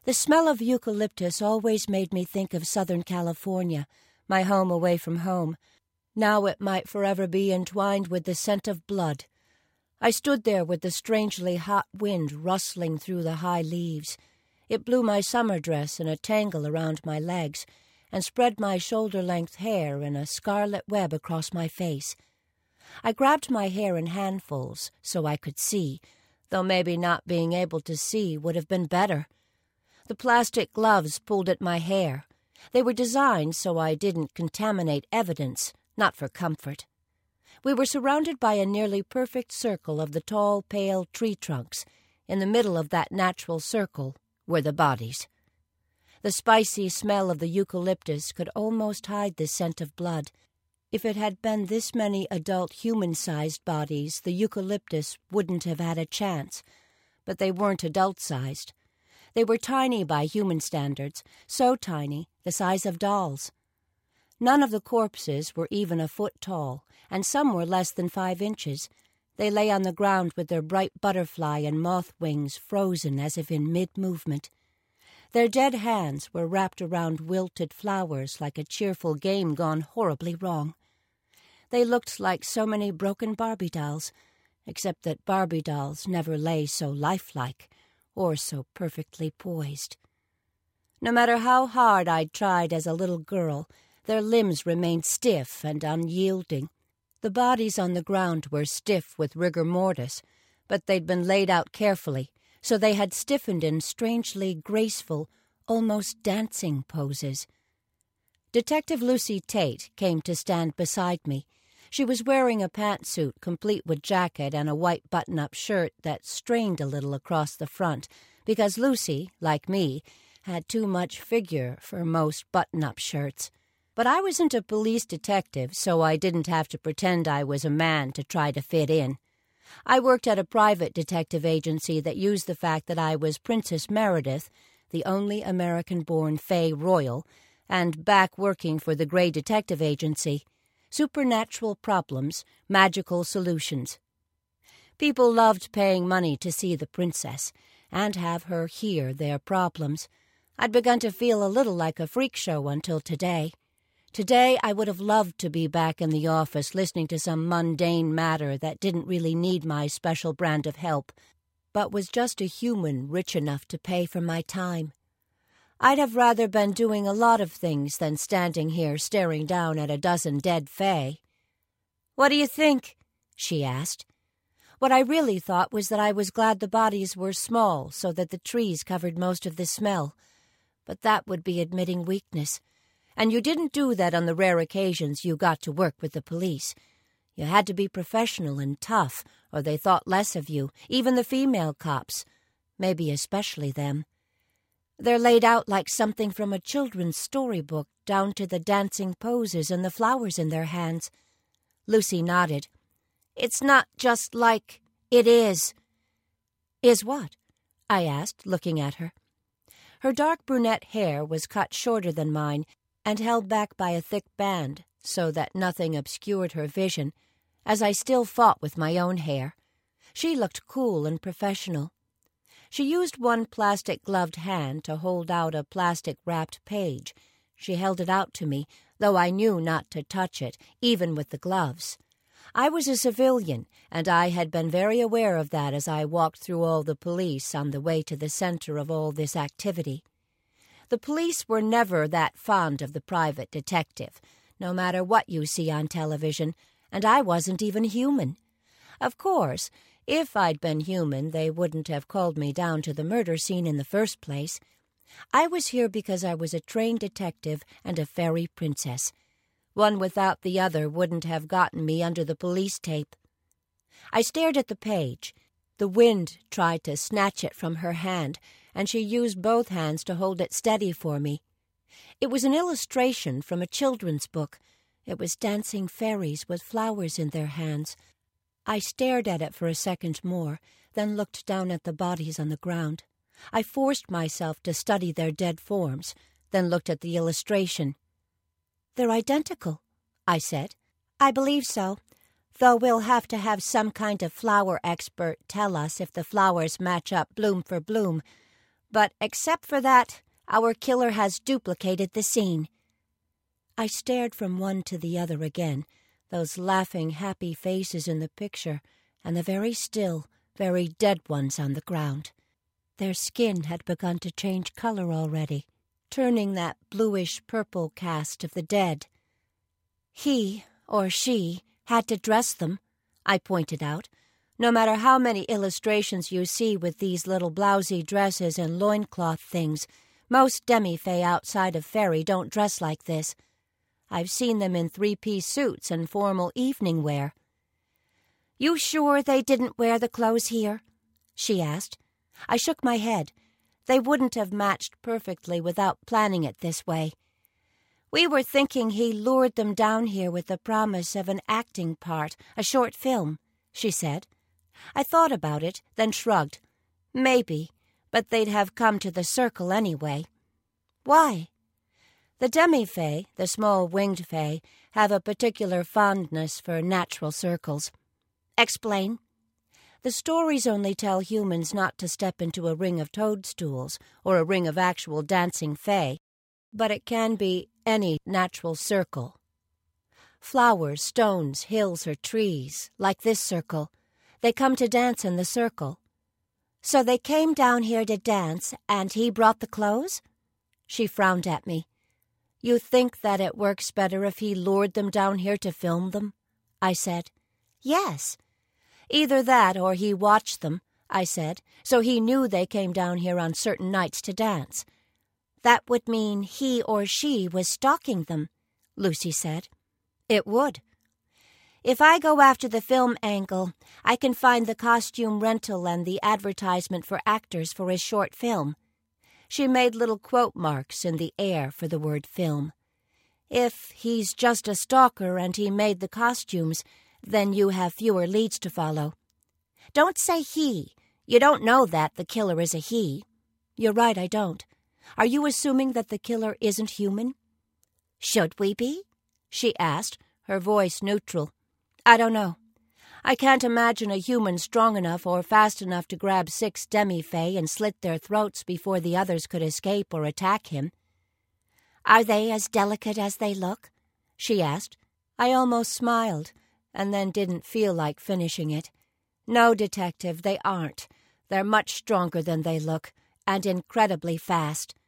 The smell of eucalyptus always made me think of Southern California, my home away from home. Now it might forever be entwined with the scent of blood. I stood there with the strangely hot wind rustling through the high leaves. It blew my summer dress in a tangle around my legs and spread my shoulder-length hair in a scarlet web across my face. I grabbed my hair in handfuls so I could see, though maybe not being able to see would have been better. The plastic gloves pulled at my hair. They were designed so I didn't contaminate evidence, not for comfort. We were surrounded by a nearly perfect circle of the tall, pale tree trunks. In the middle of that natural circle were the bodies. The spicy smell of the eucalyptus could almost hide the scent of blood. If it had been this many adult human-sized bodies, the eucalyptus wouldn't have had a chance. But they weren't adult-sized. They were tiny by human standards, so tiny, the size of dolls. None of the corpses were even a foot tall, and some were less than 5 inches. They lay on the ground with their bright butterfly and moth wings frozen as if in mid-movement. Their dead hands were wrapped around wilted flowers like a cheerful game gone horribly wrong. They looked like so many broken Barbie dolls, except that Barbie dolls never lay so lifelike or so perfectly poised. No matter how hard I'd tried as a little girl, their limbs remained stiff and unyielding. The bodies on the ground were stiff with rigor mortis, but they'd been laid out carefully, so they had stiffened in strangely graceful, almost dancing poses. Detective Lucy Tate came to stand beside me. She was wearing a pantsuit complete with jacket and a white button-up shirt that strained a little across the front, because Lucy, like me, had too much figure for most button-up shirts. But I wasn't a police detective, so I didn't have to pretend I was a man to try to fit in. I worked at a private detective agency that used the fact that I was Princess Meredith, the only American-born Fay Royal, and back working for the Grey Detective Agency. Supernatural problems, magical solutions. People loved paying money to see the princess and have her hear their problems. I'd begun to feel a little like a freak show until today. Today, I would have loved to be back in the office listening to some mundane matter that didn't really need my special brand of help, but was just a human rich enough to pay for my time. I'd have rather been doing a lot of things than standing here staring down at a dozen dead Fae. "What do you think?" she asked. What I really thought was that I was glad the bodies were small so that the trees covered most of the smell. But that would be admitting weakness. And you didn't do that on the rare occasions you got to work with the police. You had to be professional and tough, or they thought less of you, even the female cops, maybe especially them. They're laid out like something from a children's storybook, down to the dancing poses and the flowers in their hands. Lucy nodded. "It's not just like it is." "Is what?" I asked, looking at her. Her dark brunette hair was cut shorter than mine, and held back by a thick band, so that nothing obscured her vision, as I still fought with my own hair. She looked cool and professional. She used one plastic-gloved hand to hold out a plastic-wrapped page. She held it out to me, though I knew not to touch it, even with the gloves. I was a civilian, and I had been very aware of that as I walked through all the police on the way to the center of all this activity. The police were never that fond of the private detective, no matter what you see on television, and I wasn't even human. Of course, if I'd been human, they wouldn't have called me down to the murder scene in the first place. I was here because I was a trained detective and a fairy princess. One without the other wouldn't have gotten me under the police tape. I stared at the page. The wind tried to snatch it from her hand, and she used both hands to hold it steady for me. It was an illustration from a children's book. It was dancing fairies with flowers in their hands. I stared at it for a second more, then looked down at the bodies on the ground. I forced myself to study their dead forms, then looked at the illustration. "They're identical," I said. "I believe so, though we'll have to have some kind of flower expert tell us if the flowers match up bloom for bloom. But except for that, our killer has duplicated the scene." I stared from one to the other again, those laughing, happy faces in the picture, and the very still, very dead ones on the ground. Their skin had begun to change color already, turning that bluish-purple cast of the dead. "He, or she, had to dress them," I pointed out. "No matter how many illustrations you see with these little blousy dresses and loincloth things, most demi-fae outside of Fairy don't dress like this. I've seen them in three-piece suits and formal evening wear." "You sure they didn't wear the clothes here?" she asked. I shook my head. They wouldn't have matched perfectly without planning it this way. "We were thinking he lured them down here with the promise of an acting part, a short film," she said. I thought about it, then shrugged. "Maybe, but they'd have come to the circle anyway." "Why?" "The demi-fae, the small winged fae, have a particular fondness for natural circles." "Explain." "The stories only tell humans not to step into a ring of toadstools or a ring of actual dancing fae, but it can be any natural circle. Flowers, stones, hills, or trees, like this circle. They come to dance in the circle." "So they came down here to dance, and he brought the clothes?" She frowned at me. "You think that it works better if he lured them down here to film them?" I said. "Yes." "Either that or he watched them," I said, "so he knew they came down here on certain nights to dance." "That would mean he or she was stalking them," Lucy said. "It would." "If I go after the film angle, I can find the costume rental and the advertisement for actors for his short film." She made little quote marks in the air for the word film. "If he's just a stalker and he made the costumes, then you have fewer leads to follow." "Don't say he. You don't know that the killer is a he." "You're right, I don't. Are you assuming that the killer isn't human?" "Should we be?" she asked, her voice neutral. "I don't know. I can't imagine a human strong enough or fast enough to grab 6 demi-fae and slit their throats before the others could escape or attack him." "Are they as delicate as they look?" she asked. I almost smiled, and then didn't feel like finishing it. "No, detective, they aren't. They're much stronger than they look, and incredibly fast.